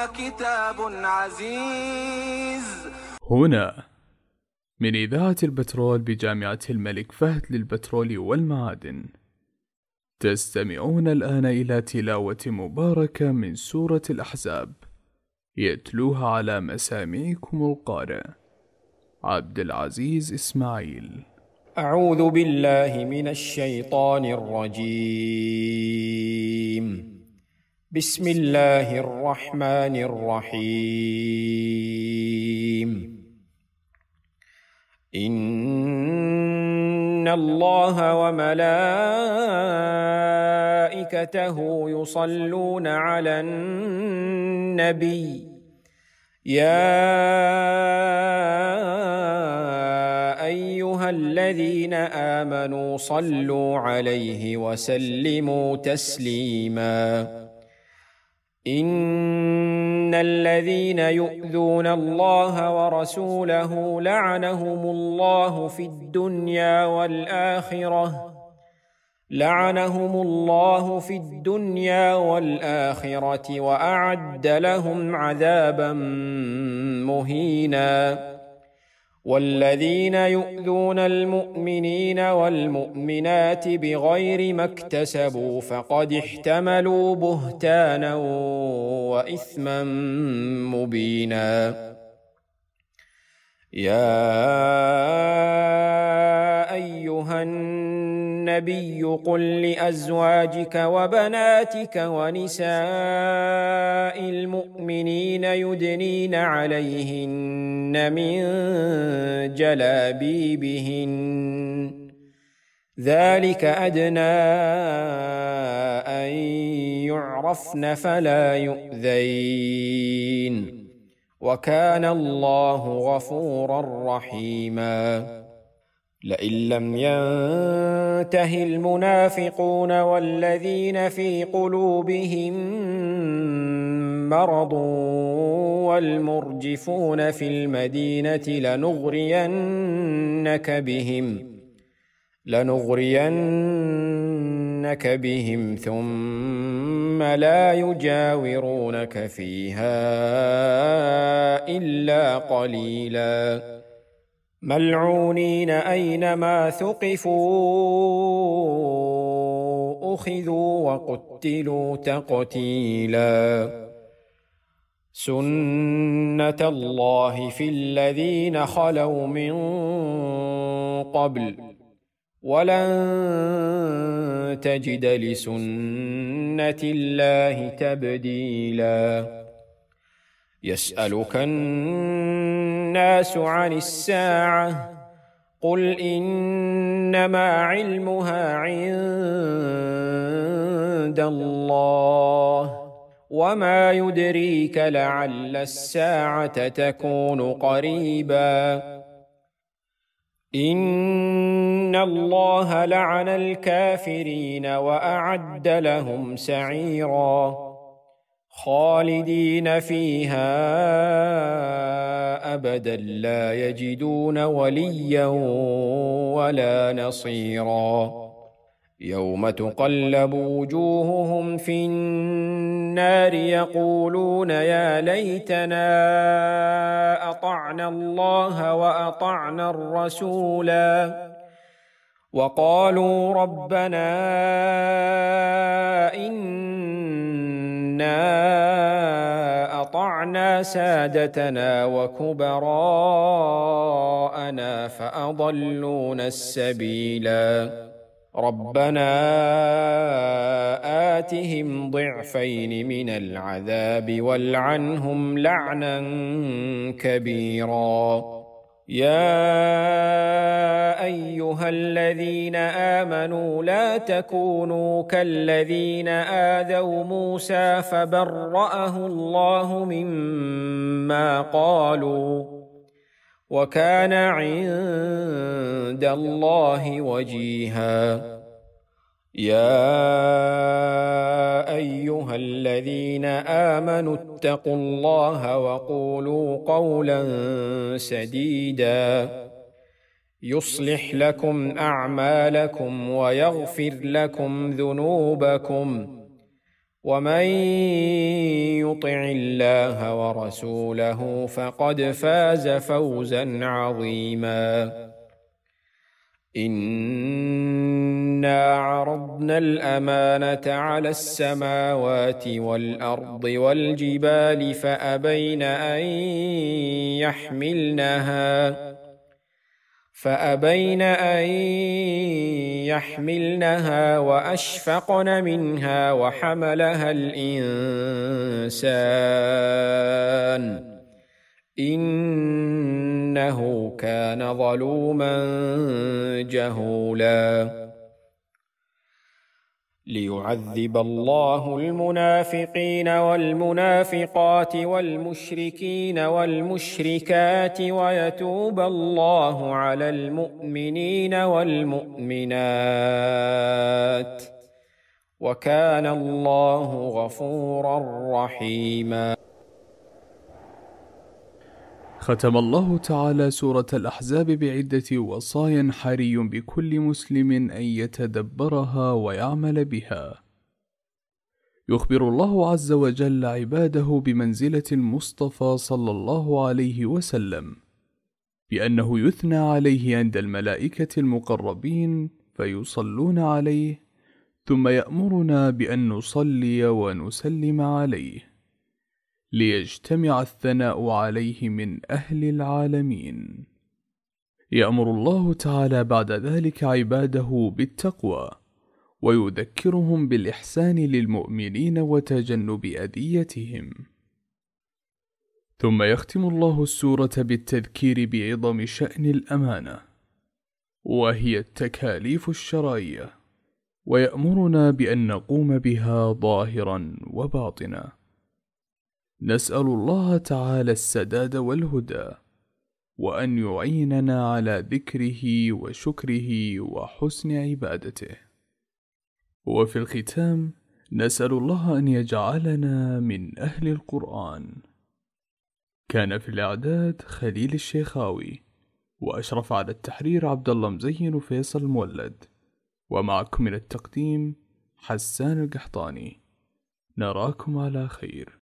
كتاب عزيز. هنا من إذاعة البترول بجامعة الملك فهد للبترول والمعادن، تستمعون الآن إلى تلاوة مباركة من سورة الأحزاب، يتلوها على مسامعكم القارئ عبد العزيز إسماعيل. أعوذ بالله من الشيطان الرجيم. بسم الله الرحمن الرحيم. إن الله وملائكته يصلون على النبي يا أيها الذين آمنوا صلوا عليه وسلموا تسليما. إن الذين يؤذون الله ورسوله لعنهم الله في الدنيا والآخرة وأعد لهم عذابا مهينا. والذين يؤذون المؤمنين والمؤمنات بغير ما اكتسبوا فقد احتملوا بهتانا وإثما مبينا. يا أيها النبي قل لأزواجك وبناتك ونساء المؤمنين يدنين عليهن من جلابيبهن ذلك أدنى أن يعرفن فلا يؤذين وكان الله غفورا رحيما. لئن لم ينته المنافقون والذين في قلوبهم مرض والمرجفون في المدينة لنغرينك بهم ثم لا يجاورونك فيها إلا قليلا ملعونين أينما ثقفوا أخذوا وقتلوا تقتيلا. سنة الله في الذين خلوا من قبل ولن تجد لسنة الله تبديلا. يسألك الناس عن الساعة قل إنما علمها عند الله وما يدريك لعل الساعة تكون قريبا. إن الله لعن الكافرين وأعد لهم سعيرا خالدين فيها أبدا لا يجدون وليا ولا نصيرا. يوم تقلب وجوههم في النار يقولون يا ليتنا أطعنا الله وأطعنا الرسولا وقالوا ربنا إنا أطعنا سادتنا وكبراءنا فأضلونا السبيلا. ربنا آتهم ضعفين من العذاب والعنهم لعنا كبيرا. يا أيها الذين آمنوا لا تكونوا كالذين آذوا موسى فبرأه الله مما قالوا وكان عند الله وجيها. يا أيها الذين آمنوا اتقوا الله وقولوا قولا سديدا يصلح لكم أعمالكم ويغفر لكم ذنوبكم ومن يطع الله ورسوله فقد فاز فوزا عظيما. إنا عرضنا الأمانة على السماوات والأرض والجبال فأبين أن يحملنها وأشفقن منها وحملها الإنسان إنه كان ظلوما جهولا. ليعذب الله المنافقين والمنافقات والمشركين والمشركات ويتوب الله على المؤمنين والمؤمنات وكان الله غفورا رحيما. ختم الله تعالى سورة الأحزاب بعدة وصايا حري بكل مسلم أن يتدبرها ويعمل بها. يخبر الله عز وجل عباده بمنزلة المصطفى صلى الله عليه وسلم، بأنه يثنى عليه عند الملائكة المقربين فيصلون عليه، ثم يأمرنا بأن نصلي ونسلم عليه، ليجتمع الثناء عليه من أهل العالمين. يأمر الله تعالى بعد ذلك عباده بالتقوى، ويذكرهم بالإحسان للمؤمنين وتجنب أذيتهم. ثم يختم الله السورة بالتذكير بعظم شأن الأمانة، وهي التكاليف الشرعية، ويأمرنا بأن نقوم بها ظاهرا وباطنا. نسأل الله تعالى السداد والهدى، وأن يعيننا على ذكره وشكره وحسن عبادته. وفي الختام نسأل الله أن يجعلنا من أهل القرآن. كان في الإعداد خليل الشيخاوي، وأشرف على التحرير عبد الله مزين وفيصل مولد، ومعكم من التقديم حسان القحطاني. نراكم على خير.